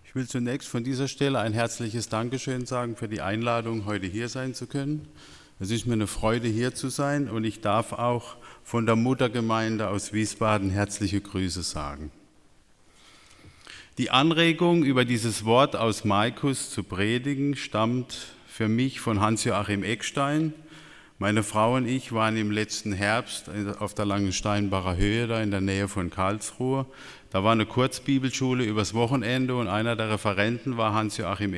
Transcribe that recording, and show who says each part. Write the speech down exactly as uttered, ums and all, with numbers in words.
Speaker 1: Ich will zunächst von dieser Stelle ein herzliches Dankeschön sagen für die Einladung, heute hier sein zu können. Es ist mir eine Freude, hier zu sein, und ich darf auch von der Muttergemeinde aus Wiesbaden herzliche Grüße sagen. Die Anregung, über dieses Wort aus Markus zu predigen, stammt für mich von Hans-Joachim Eckstein. Meine Frau und ich waren im letzten Herbst auf der Langensteinbacher Höhe, da in der Nähe von Karlsruhe. Da war eine Kurzbibelschule übers Wochenende und einer der Referenten war Hans-Joachim